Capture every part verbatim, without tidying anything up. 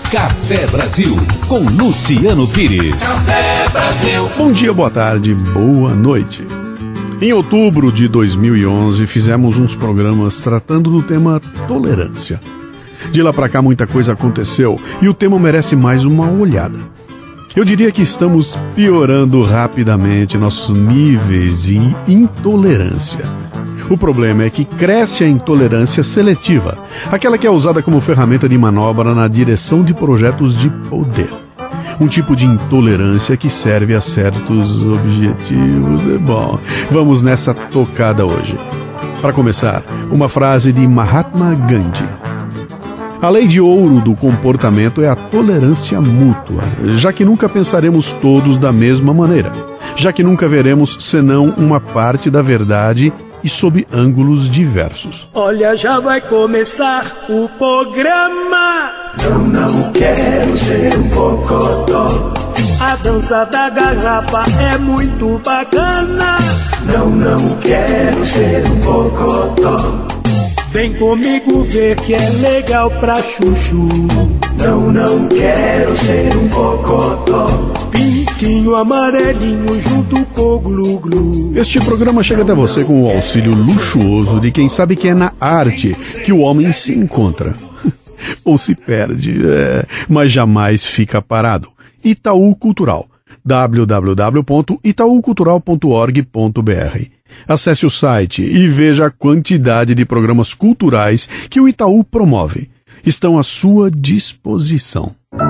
Café Brasil, com Luciano Pires. Café Brasil. Bom dia, boa tarde, boa noite. Em outubro de dois mil e onze, fizemos uns programas tratando do tema tolerância. De lá pra cá, muita coisa aconteceu e o tema merece mais uma olhada. Eu diria que estamos piorando rapidamente nossos níveis de intolerância. O problema é que cresce a intolerância seletiva, aquela que é usada como ferramenta de manobra na direção de projetos de poder. Um tipo de intolerância que serve a certos objetivos. É bom, vamos nessa tocada hoje. Para começar, uma frase de Mahatma Gandhi. A lei de ouro do comportamento é a tolerância mútua, já que nunca pensaremos todos da mesma maneira, já que nunca veremos senão uma parte da verdade e sob ângulos diversos. Olha, já vai começar o programa. Eu não quero ser um cocotó. A dança da garrafa é muito bacana. Não, não quero ser um cocotó. Vem comigo ver que é legal pra chuchu. Não, não quero ser um cocotó. Pintinho amarelinho junto com o glu-glu. Este programa chega até você com o auxílio luxuoso de quem sabe que é na arte que o homem se encontra. Ou se perde, é, mas jamais fica parado. Itaú Cultural. w w w ponto itaú cultural ponto org ponto b r. Acesse o site e veja a quantidade de programas culturais que o Itaú promove. Estão à sua disposição.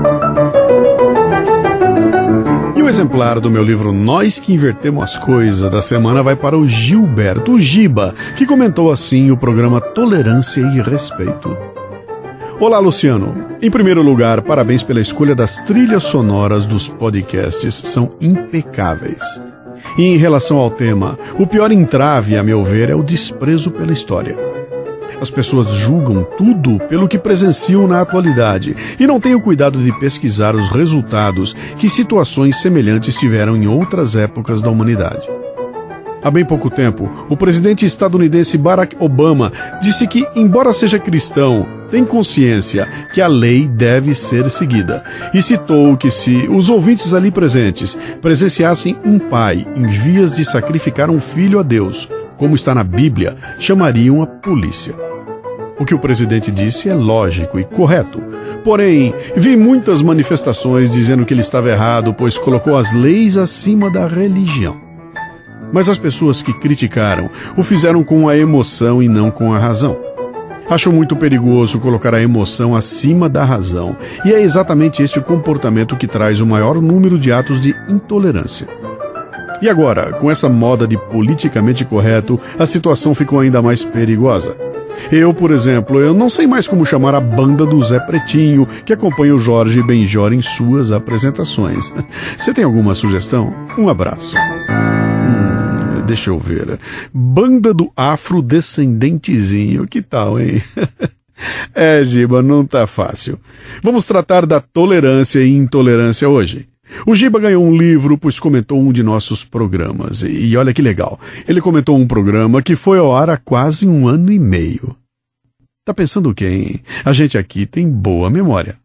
E o exemplar do meu livro Nós que Invertemos as Coisas da semana vai para o Gilberto, o Giba, que comentou assim o programa Tolerância e Respeito. Olá, Luciano. Em primeiro lugar, parabéns pela escolha das trilhas sonoras dos podcasts, são impecáveis. E em relação ao tema, o pior entrave, a meu ver, é o desprezo pela história. As pessoas julgam tudo pelo que presenciam na atualidade e não têm o cuidado de pesquisar os resultados que situações semelhantes tiveram em outras épocas da humanidade. Há bem pouco tempo, o presidente estadunidense Barack Obama disse que, embora seja cristão, tem consciência que a lei deve ser seguida e citou que se os ouvintes ali presentes presenciassem um pai em vias de sacrificar um filho a Deus, como está na Bíblia, chamariam a polícia. O que o presidente disse é lógico e correto. Porém, vi muitas manifestações dizendo que ele estava errado, pois colocou as leis acima da religião. Mas as pessoas que criticaram o fizeram com a emoção e não com a razão. Acho muito perigoso colocar a emoção acima da razão, e é exatamente esse o comportamento que traz o maior número de atos de intolerância. E agora, com essa moda de politicamente correto, a situação ficou ainda mais perigosa. Eu, por exemplo, eu não sei mais como chamar a banda do Zé Pretinho, que acompanha o Jorge Benjor em suas apresentações. Você tem alguma sugestão? Um abraço. Hum, deixa eu ver. Banda do Afrodescendentezinho, que tal, hein? É, Giba, não tá fácil. Vamos tratar da tolerância e intolerância hoje. O Giba ganhou um livro, pois comentou um de nossos programas. E olha que legal, ele comentou um programa que foi ao ar há quase um ano e meio. Tá pensando o quê, hein? A gente aqui tem boa memória.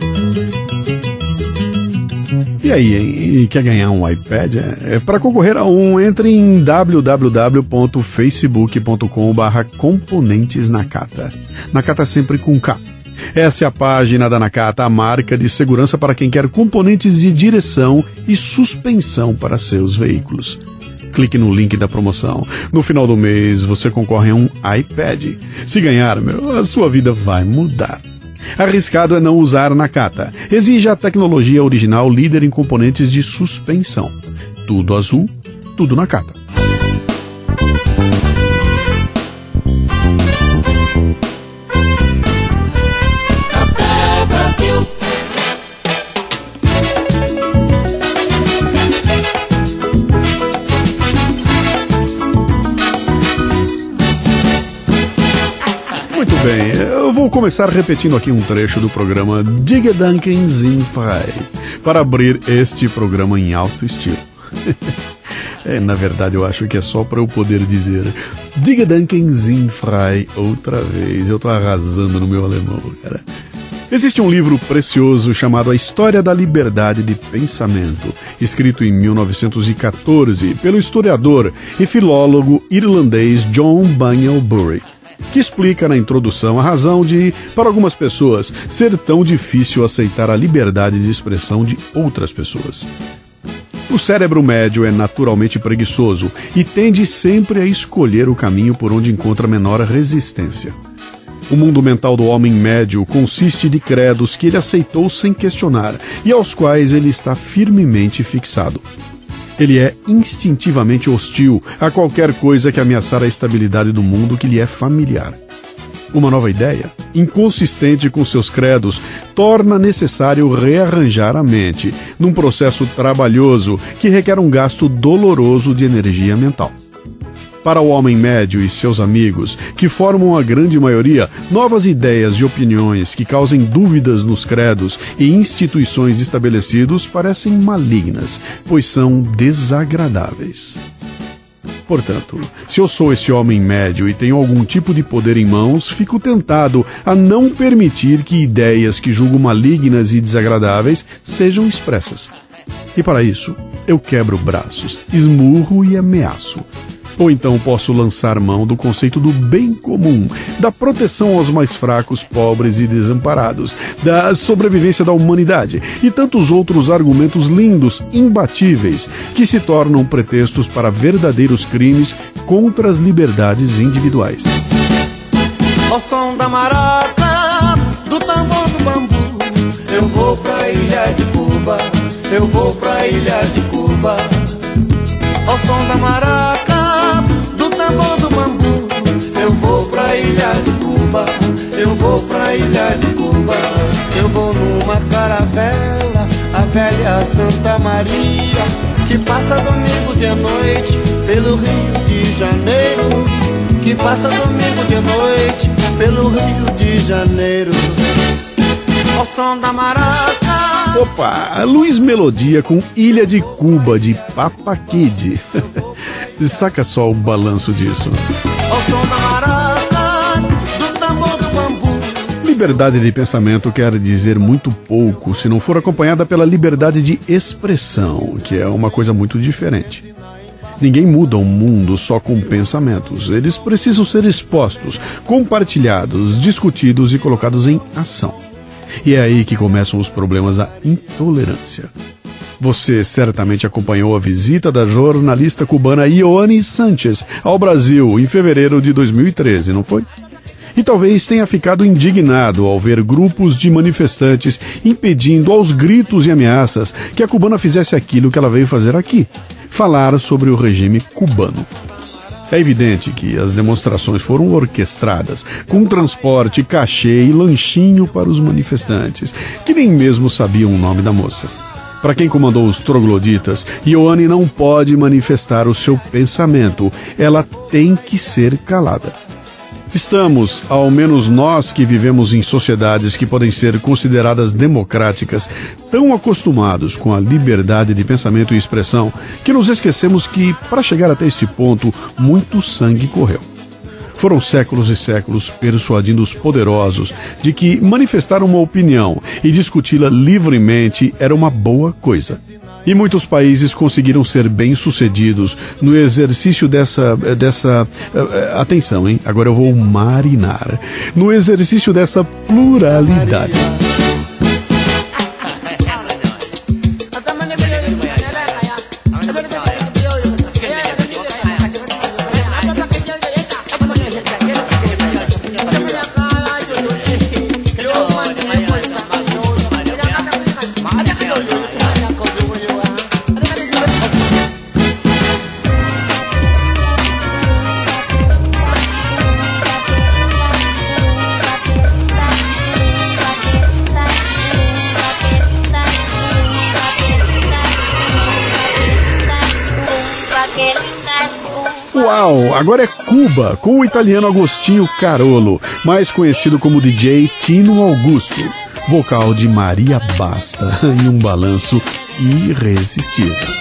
E aí, hein? Quer ganhar um iPad? É, para concorrer a um, entre em w w w ponto facebook ponto com barra componentes Nakata. Nakata sempre com K. Essa é a página da Nakata, a marca de segurança para quem quer componentes de direção e suspensão para seus veículos. Clique no link da promoção. No final do mês, você concorre a um iPad. Se ganhar, meu, a sua vida vai mudar. Arriscado é não usar Nakata. Exige a tecnologia original líder em componentes de suspensão. Tudo azul, tudo Nakata. Muito bem, eu vou começar repetindo aqui um trecho do programa Die Gedanken sind frei, para abrir este programa em alto estilo. É, na verdade, eu acho que é só para eu poder dizer Die Gedanken sind frei outra vez. Eu tô arrasando no meu alemão, cara. Existe um livro precioso chamado A História da Liberdade de Pensamento, escrito em mil novecentos e quatorze pelo historiador e filólogo irlandês John Bunyan Burry, que explica na introdução a razão de, para algumas pessoas, ser tão difícil aceitar a liberdade de expressão de outras pessoas. O cérebro médio é naturalmente preguiçoso e tende sempre a escolher o caminho por onde encontra menor resistência. O mundo mental do homem médio consiste de credos que ele aceitou sem questionar e aos quais ele está firmemente fixado. Ele é instintivamente hostil a qualquer coisa que ameaçar a estabilidade do mundo que lhe é familiar. Uma nova ideia, inconsistente com seus credos, torna necessário rearranjar a mente, num processo trabalhoso que requer um gasto doloroso de energia mental. Para o homem médio e seus amigos, que formam a grande maioria, novas ideias e opiniões que causem dúvidas nos credos e instituições estabelecidos parecem malignas, pois são desagradáveis. Portanto, se eu sou esse homem médio e tenho algum tipo de poder em mãos, fico tentado a não permitir que ideias que julgo malignas e desagradáveis sejam expressas. E para isso, eu quebro braços, esmurro e ameaço. Ou então posso lançar mão do conceito do bem comum, da proteção aos mais fracos, pobres e desamparados, da sobrevivência da humanidade e tantos outros argumentos lindos, imbatíveis, que se tornam pretextos para verdadeiros crimes contra as liberdades individuais. Ao som da maraca, do tambor do bambu, eu vou pra ilha de Cuba, eu vou pra ilha de Cuba. Ao som da maraca, do tambor do bambu, eu vou pra ilha de Cuba, eu vou pra ilha de Cuba. Eu vou numa caravela, a velha Santa Maria, que passa domingo de noite pelo Rio de Janeiro, que passa domingo de noite pelo Rio de Janeiro. Ao som da maraca. Opa, Luiz Melodia com Ilha de Cuba, de Papa Kid. Saca só o balanço disso. Ao som da maraca, do tambor do bambu. Liberdade de pensamento quer dizer muito pouco se não for acompanhada pela liberdade de expressão, que é uma coisa muito diferente. Ninguém muda o mundo só com pensamentos. Eles precisam ser expostos, compartilhados, discutidos e colocados em ação. E é aí que começam os problemas da intolerância. Você certamente acompanhou a visita da jornalista cubana Ioani Sanchez ao Brasil em fevereiro de dois mil e treze, não foi? E talvez tenha ficado indignado ao ver grupos de manifestantes impedindo aos gritos e ameaças que a cubana fizesse aquilo que ela veio fazer aqui, falar sobre o regime cubano. É evidente que as demonstrações foram orquestradas, com transporte, cachê e lanchinho para os manifestantes, que nem mesmo sabiam o nome da moça. Para quem comandou os trogloditas, Ioani não pode manifestar o seu pensamento, ela tem que ser calada. Estamos, ao menos nós que vivemos em sociedades que podem ser consideradas democráticas, tão acostumados com a liberdade de pensamento e expressão que nos esquecemos que, para chegar até este ponto, muito sangue correu. Foram séculos e séculos persuadindo os poderosos de que manifestar uma opinião e discuti-la livremente era uma boa coisa. E muitos países conseguiram ser bem-sucedidos no exercício dessa, dessa... Uh, atenção, hein? Agora eu vou marinar. No exercício dessa pluralidade. Uau, agora é Cuba, com o italiano Agostinho Carolo, mais conhecido como D J Tino Augusto, vocal de Maria Basta, em um balanço irresistível.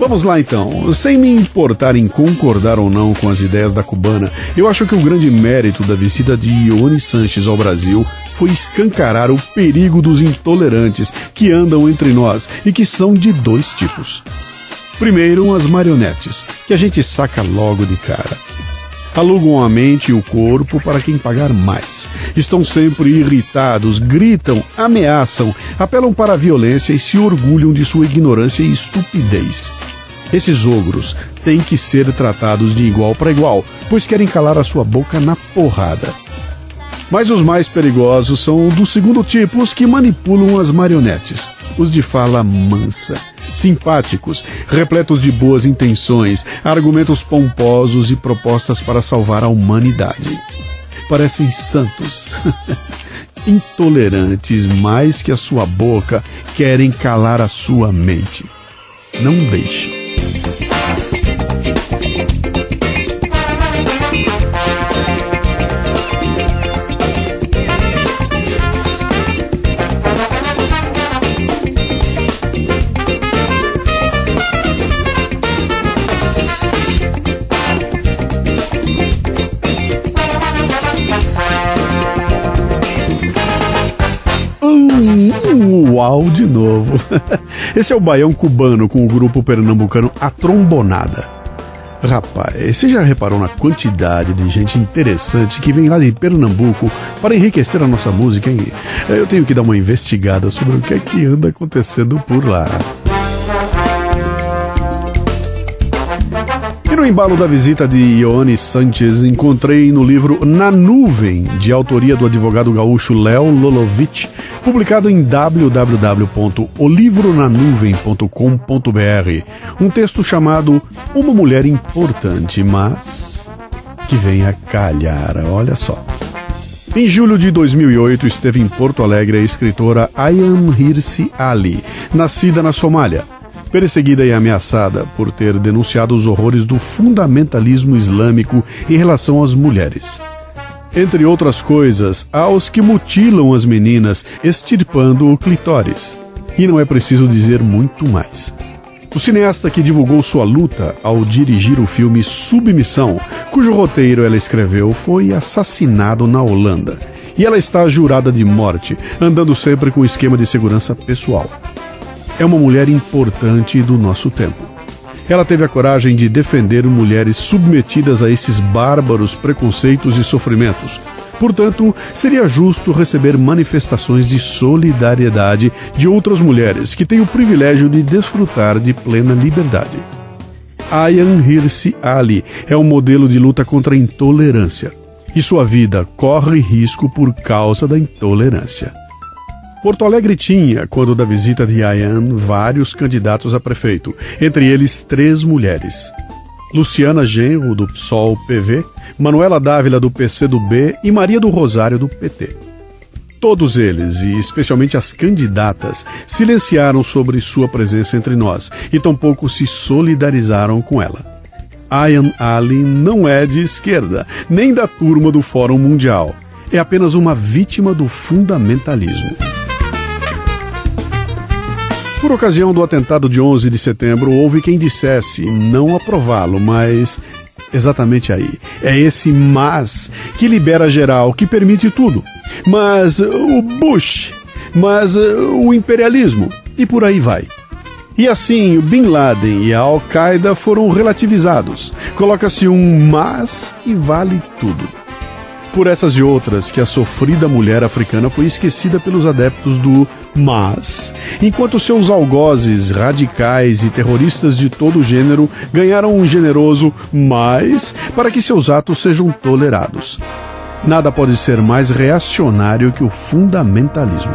Vamos lá então, sem me importar em concordar ou não com as ideias da cubana, eu acho que o grande mérito da visita de Ione Sanches ao Brasil foi escancarar o perigo dos intolerantes que andam entre nós e que são de dois tipos. Primeiro, as marionetes, que a gente saca logo de cara. Alugam a mente e o corpo para quem pagar mais. Estão sempre irritados, gritam, ameaçam, apelam para a violência e se orgulham de sua ignorância e estupidez. Esses ogros têm que ser tratados de igual para igual, pois querem calar a sua boca na porrada. Mas os mais perigosos são do segundo tipo, os que manipulam as marionetes, os de fala mansa, simpáticos, repletos de boas intenções, argumentos pomposos e propostas para salvar a humanidade. Parecem santos, intolerantes mais que a sua boca, querem calar a sua mente. Não deixe. Uau, de novo. Esse é o Baião Cubano com o grupo pernambucano A Trombonada. Rapaz, você já reparou na quantidade de gente interessante que vem lá de Pernambuco para enriquecer a nossa música, hein? Eu tenho que dar uma investigada sobre o que é que anda acontecendo por lá. E no embalo da visita de Ione Sanches, encontrei no livro Na Nuvem, de autoria do advogado gaúcho Léo Lolovitch, publicado em w w w ponto o livro na nuvem ponto com ponto b r, um texto chamado Uma Mulher Importante, mas que vem a calhar, olha só. Em julho de dois mil e oito, esteve em Porto Alegre a escritora Ayaan Hirsi Ali, nascida na Somália, perseguida e ameaçada por ter denunciado os horrores do fundamentalismo islâmico em relação às mulheres. Entre outras coisas, há os que mutilam as meninas, extirpando o clitóris. E não é preciso dizer muito mais. O cineasta que divulgou sua luta ao dirigir o filme Submissão, cujo roteiro ela escreveu, foi assassinado na Holanda. E ela está jurada de morte, andando sempre com esquema de segurança pessoal. É uma mulher importante do nosso tempo. Ela teve a coragem de defender mulheres submetidas a esses bárbaros preconceitos e sofrimentos. Portanto, seria justo receber manifestações de solidariedade de outras mulheres que têm o privilégio de desfrutar de plena liberdade. Ayaan Hirsi Ali é um modelo de luta contra a intolerância. E sua vida corre risco por causa da intolerância. Porto Alegre tinha, quando da visita de Ayaan, vários candidatos a prefeito, entre eles três mulheres. Luciana Genro, do P SOL P V, Manuela Dávila, do P C do B e Maria do Rosário, do P T. Todos eles, e especialmente as candidatas, silenciaram sobre sua presença entre nós e tampouco se solidarizaram com ela. Ayaan Ali não é de esquerda, nem da turma do Fórum Mundial. É apenas uma vítima do fundamentalismo. Por ocasião do atentado de onze de setembro, houve quem dissesse não aprová-lo, mas exatamente aí. É esse mas que libera geral, que permite tudo. Mas o Bush, mas o imperialismo, e por aí vai. E assim, o Bin Laden e a Al-Qaeda foram relativizados. Coloca-se um mas e vale tudo. Por essas e outras que a sofrida mulher africana foi esquecida pelos adeptos do mas, enquanto seus algozes radicais e terroristas de todo gênero ganharam um generoso mais para que seus atos sejam tolerados. Nada pode ser mais reacionário que o fundamentalismo.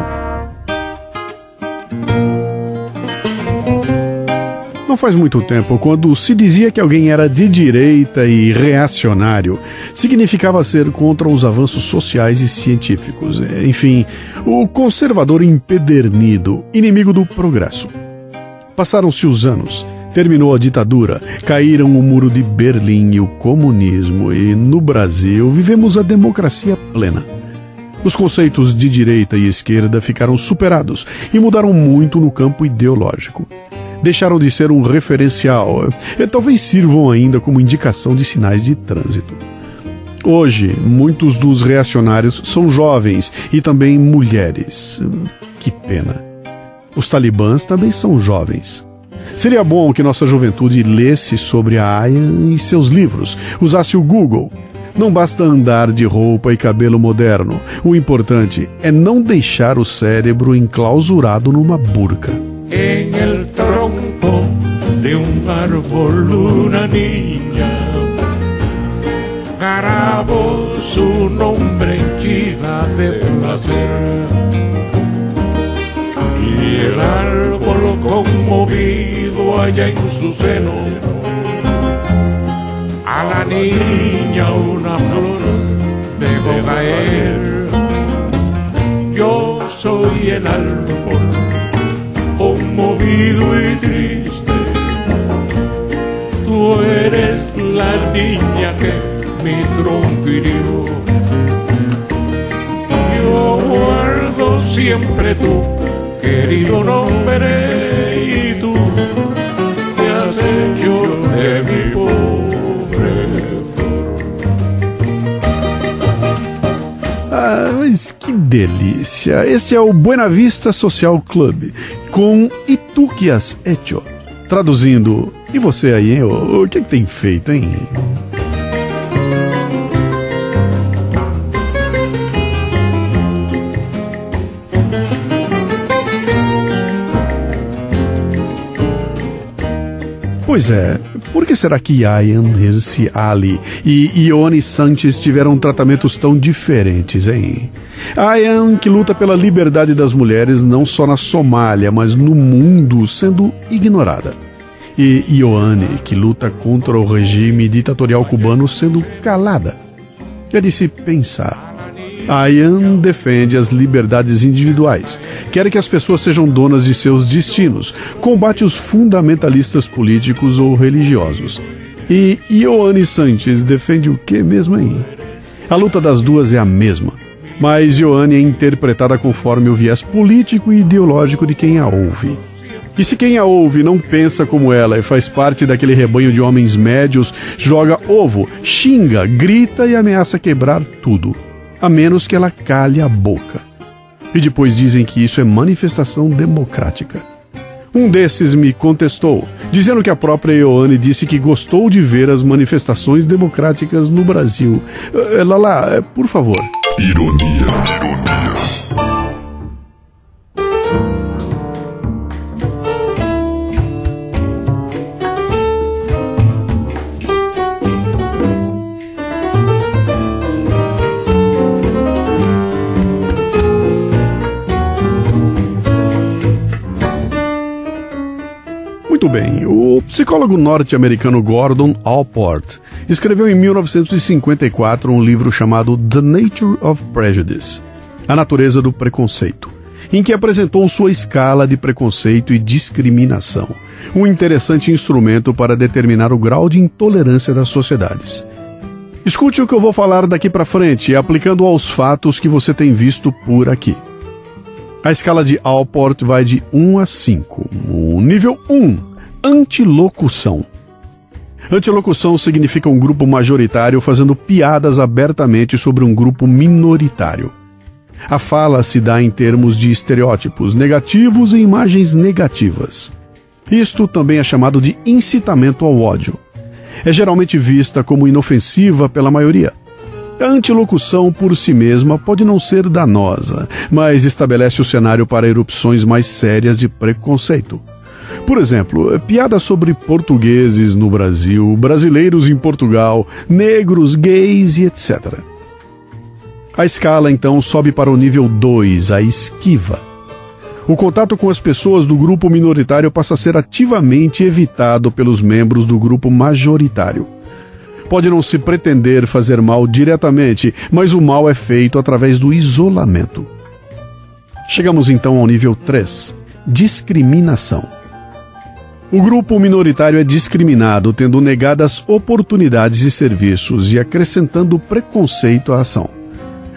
Não faz muito tempo, quando se dizia que alguém era de direita e reacionário, significava ser contra os avanços sociais e científicos. Enfim, o conservador empedernido, inimigo do progresso. Passaram-se os anos, terminou a ditadura, caíram o muro de Berlim e o comunismo, e no Brasil vivemos a democracia plena. Os conceitos de direita e esquerda ficaram superados e mudaram muito no campo ideológico. deixaram de ser um referencial e talvez sirvam ainda como indicação de sinais de trânsito. Hoje, muitos dos reacionários são jovens e também mulheres. Que pena. Os talibãs também são jovens. Seria bom que nossa juventude lesse sobre a Ayan e seus livros, usasse o Google. Não basta andar de roupa e cabelo moderno. O importante é não deixar o cérebro enclausurado numa burca. En el tronco de un árbol una niña grabó su nombre henchida de placer. Y el árbol conmovido allá en su seno a la niña una flor dejó caer. Yo soy el árbol conmovido y triste, tú eres la niña que mi tronco hirió. Yo guardo siempre tu querido nombre y tú te has hecho de mi pobre flor. Ah, mas que delícia! Este é o Buena Vista Social Club, com E tu que has hecho. Traduzindo, e você aí, hein? O, o que, é que tem feito, hein? Pois é, por que será que Ayaan Hirsi Ali e Ione Sanches tiveram tratamentos tão diferentes, hein? Ayaan, que luta pela liberdade das mulheres não só na Somália, mas no mundo, sendo ignorada. E Ione, que luta contra o regime ditatorial cubano, sendo calada. É de se pensar. Ayaan defende as liberdades individuais, quer que as pessoas sejam donas de seus destinos, combate os fundamentalistas políticos ou religiosos. E Ione Sanches defende o que mesmo aí? A luta das duas é a mesma, mas Ione é interpretada conforme o viés político e ideológico de quem a ouve. E se quem a ouve não pensa como ela e faz parte daquele rebanho de homens médios, joga ovo, xinga, grita e ameaça quebrar tudo. A menos que ela calhe a boca. E depois dizem que isso é manifestação democrática. Um desses me contestou, dizendo que a própria Ione disse que gostou de ver as manifestações democráticas no Brasil. Uh, Lala, por favor. Ironia, ironia. Muito bem, o psicólogo norte-americano Gordon Allport escreveu em mil novecentos e cinquenta e quatro um livro chamado The Nature of Prejudice, A Natureza do Preconceito, em que apresentou sua escala de preconceito e discriminação, um interessante instrumento para determinar o grau de intolerância das sociedades. Escute o que eu vou falar daqui para frente, aplicando aos fatos que você tem visto por aqui. A escala de Allport vai de um a cinco. O nível um, antilocução. Antilocução significa um grupo majoritário fazendo piadas abertamente sobre um grupo minoritário. A fala se dá em termos de estereótipos negativos e imagens negativas. Isto também é chamado de incitamento ao ódio. É geralmente vista como inofensiva pela maioria. A antilocução por si mesma pode não ser danosa, mas estabelece o cenário para erupções mais sérias de preconceito. Por exemplo, piadas sobre portugueses no Brasil, brasileiros em Portugal, negros, gays e etcétera. A escala, então, sobe para o nível dois, a esquiva. O contato com as pessoas do grupo minoritário passa a ser ativamente evitado pelos membros do grupo majoritário. Pode não se pretender fazer mal diretamente, mas o mal é feito através do isolamento. Chegamos então ao nível três, discriminação. O grupo minoritário é discriminado, tendo negadas oportunidades e serviços e acrescentando preconceito à ação.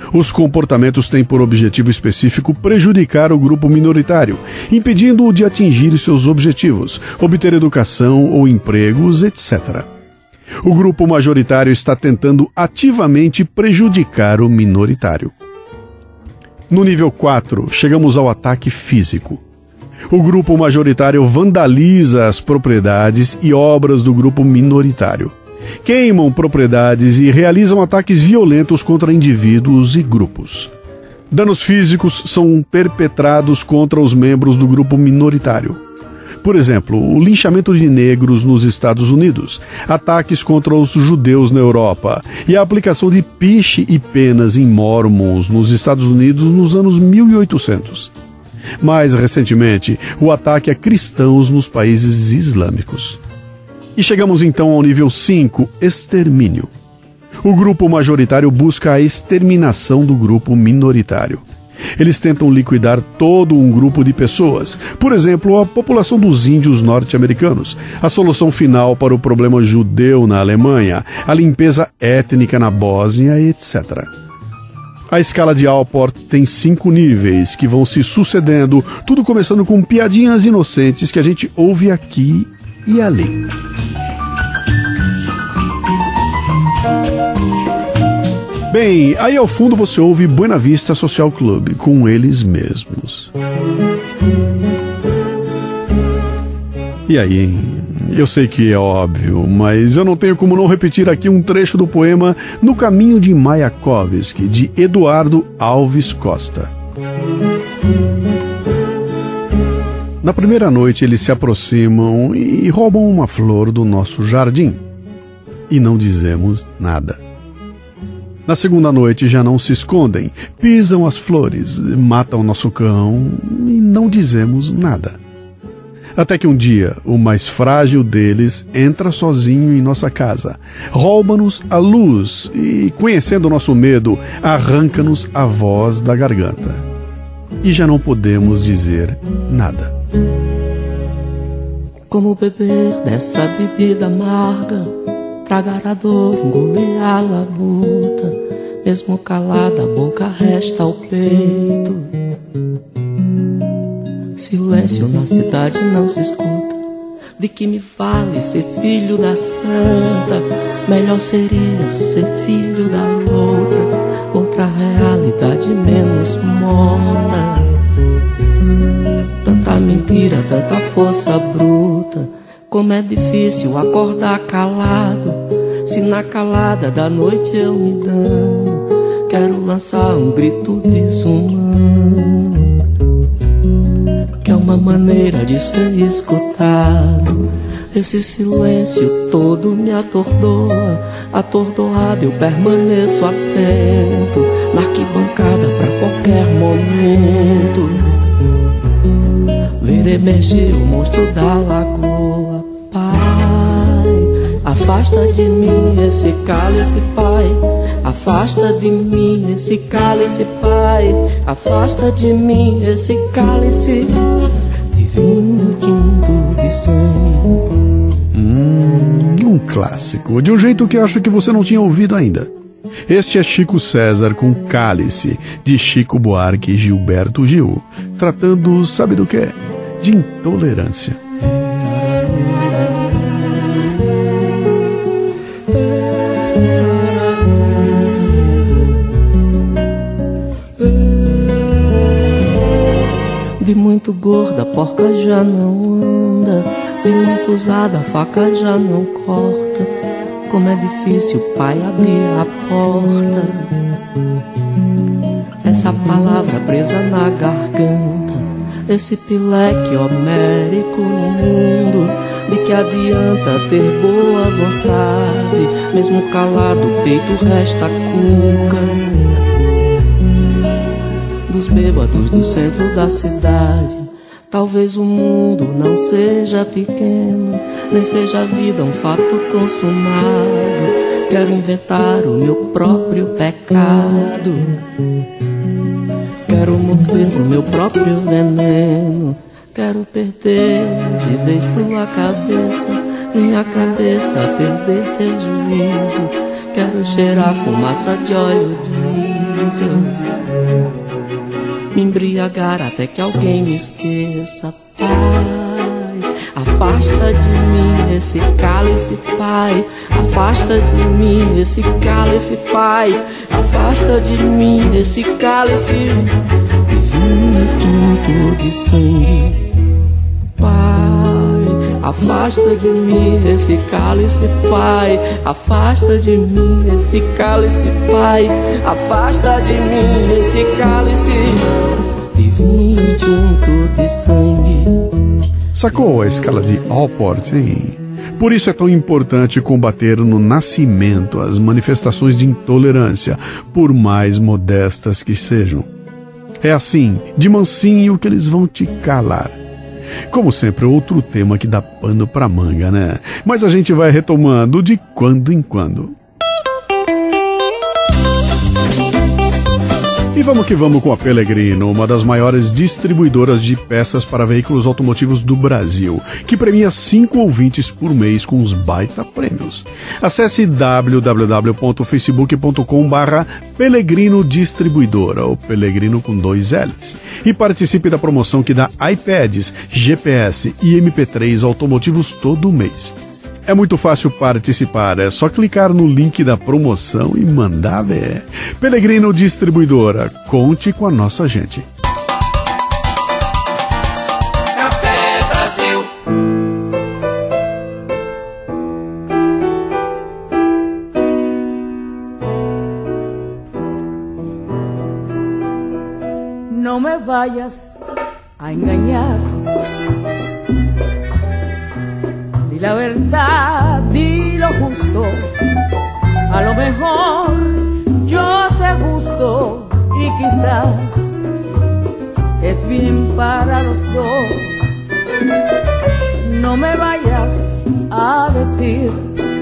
Os comportamentos têm por objetivo específico prejudicar o grupo minoritário, impedindo-o de atingir seus objetivos, obter educação ou empregos, etcétera. O grupo majoritário está tentando ativamente prejudicar o minoritário. No nível quatro, chegamos ao ataque físico. O grupo majoritário vandaliza as propriedades e obras do grupo minoritário. Queimam propriedades e realizam ataques violentos contra indivíduos e grupos. Danos físicos são perpetrados contra os membros do grupo minoritário. Por exemplo, o linchamento de negros nos Estados Unidos, ataques contra os judeus na Europa e a aplicação de piche e penas em mormons nos Estados Unidos nos anos mil e oitocentos. Mais recentemente, o ataque a cristãos nos países islâmicos. E chegamos então ao nível cinco, extermínio. O grupo majoritário busca a exterminação do grupo minoritário. Eles tentam liquidar todo um grupo de pessoas, por exemplo, a população dos índios norte-americanos, a solução final para o problema judeu na Alemanha, a limpeza étnica na Bósnia, etcétera. A escala de Allport tem cinco níveis que vão se sucedendo, tudo começando com piadinhas inocentes que a gente ouve aqui e ali. Bem, aí ao fundo você ouve Buena Vista Social Club, com eles mesmos. E aí, hein? Eu sei que é óbvio, mas eu não tenho como não repetir aqui um trecho do poema No Caminho de Mayakovsky, de Eduardo Alves Costa. Na primeira noite eles se aproximam e roubam uma flor do nosso jardim. E não dizemos nada. Na segunda noite já não se escondem, pisam as flores, matam nosso cão e não dizemos nada. Até que um dia, o mais frágil deles entra sozinho em nossa casa, rouba-nos a luz e, conhecendo nosso medo, arranca-nos a voz da garganta. E já não podemos dizer nada. Como beber dessa bebida amarga, tragar a dor, engolir a labuta, mesmo calada a boca resta ao peito. Silêncio na cidade não se escuta, de que me vale ser filho da santa? Melhor seria ser filho da outra, outra realidade menos morta. Tanta mentira, tanta força bruta, como é difícil acordar calado. Se na calada da noite eu me dano, quero lançar um grito desumano, que é uma maneira de ser escutado. Esse silêncio todo me atordoa, atordoado eu permaneço atento, na arquibancada pra qualquer momento ver emergir o monstro da lagoa. Pai, afasta de mim esse cálice, Pai. Afasta de mim esse cálice, Pai. Afasta de mim esse cálice de vinho tinto de sangue. Hum, um clássico, de um jeito que acho que você não tinha ouvido ainda. Este é Chico César com Cálice, de Chico Buarque e Gilberto Gil, tratando, sabe do que? De intolerância. De muito gorda a porca já não anda, de muito usada a faca já não corta. Como é difícil, Pai, abrir a porta. Essa palavra presa na garganta, esse pileque homérico no mundo, de que adianta ter boa vontade, mesmo calado o peito resta cuca. Dos bêbados do centro da cidade, talvez o mundo não seja pequeno, nem seja a vida um fato consumado. Quero inventar o meu próprio pecado, quero morrer no meu próprio veneno. Quero perder de vez tua cabeça, minha cabeça perder teu juízo. Quero cheirar fumaça de óleo diesel. me embriagar até que alguém me esqueça, Pai. Afasta de mim esse cálice, Pai. Afasta de mim esse cálice, Pai. Afasta de mim esse cálice de vinho tinto de sangue, Pai. Afasta de mim esse cálice, Pai. Afasta de mim esse cálice, Pai. Afasta de mim esse cálice de vinho tinto de sangue. Sacou a escala de Allport, hein? Por isso é tão importante combater no nascimento as manifestações de intolerância, por mais modestas que sejam. É assim, de mansinho, que eles vão te calar. Como sempre, outro tema que dá pano pra manga, né? Mas a gente vai retomando de quando em quando. E vamos que vamos com a Pelegrino, uma das maiores distribuidoras de peças para veículos automotivos do Brasil, que premia cinco ouvintes por mês com os baita prêmios. Acesse w w w ponto facebook ponto com barra Pelegrino Distribuidora, ou Pelegrino com dois L's, e participe da promoção que dá iPads, G P S e M P três automotivos todo mês. É muito fácil participar, é só clicar no link da promoção e mandar ver. Pelegrino Distribuidora, conte com a nossa gente. Café Brasil. No me vayas a engañar. Di la verdad, di lo justo. A lo mejor yo te gusto y quizás es bien para los dos. No me vayas a decir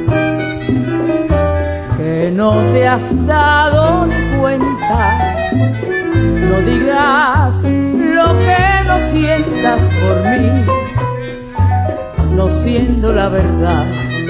que no te has dado ni cuenta. No digas lo que no sientas por mí, no siendo la verdad.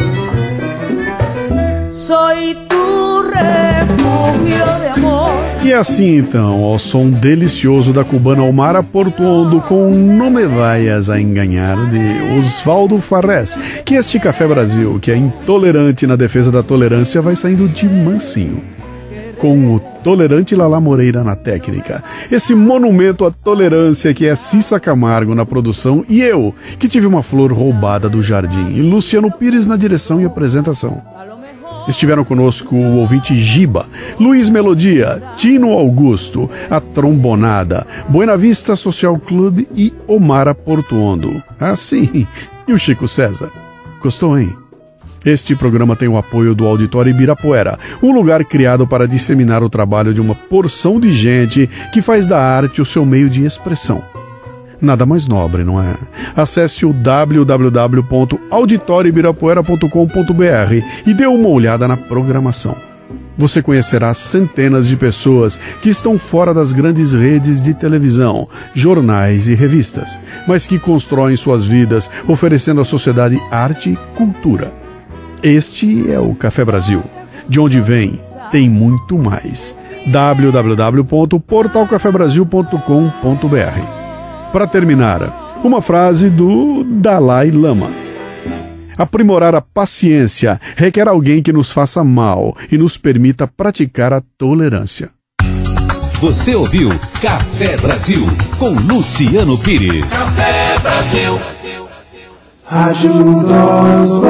Soy tu refúgio de amor. E assim então, ao som delicioso da cubana Omara Portuondo com Não Me Vayas a Engañar, de Osvaldo Farrés, que este Café Brasil, que é intolerante na defesa da tolerância, vai saindo de mansinho. Com o tolerante Lala Moreira na técnica, esse monumento à tolerância que é Cissa Camargo na produção e eu, que tive uma flor roubada do jardim, e Luciano Pires na direção e apresentação. Estiveram conosco o ouvinte Giba, Luiz Melodia, Tino Augusto, a Trombonada, Buena Vista Social Club e Omara Portuondo. Ah, sim, e o Chico César. Gostou, hein? Este programa tem o apoio do Auditório Ibirapuera, um lugar criado para disseminar o trabalho de uma porção de gente que faz da arte o seu meio de expressão. Nada mais nobre, não é? Acesse o w w w ponto auditório ibirapuera ponto com ponto b r e dê uma olhada na programação. Você conhecerá centenas de pessoas que estão fora das grandes redes de televisão, jornais e revistas, mas que constroem suas vidas oferecendo à sociedade arte e cultura. Este é o Café Brasil. De onde vem, tem muito mais. w w w ponto portal café brasil ponto com ponto b r. Para terminar, uma frase do Dalai Lama. Aprimorar a paciência requer alguém que nos faça mal e nos permita praticar a tolerância. Você ouviu Café Brasil com Luciano Pires. Café Brasil. Ajuda-nos.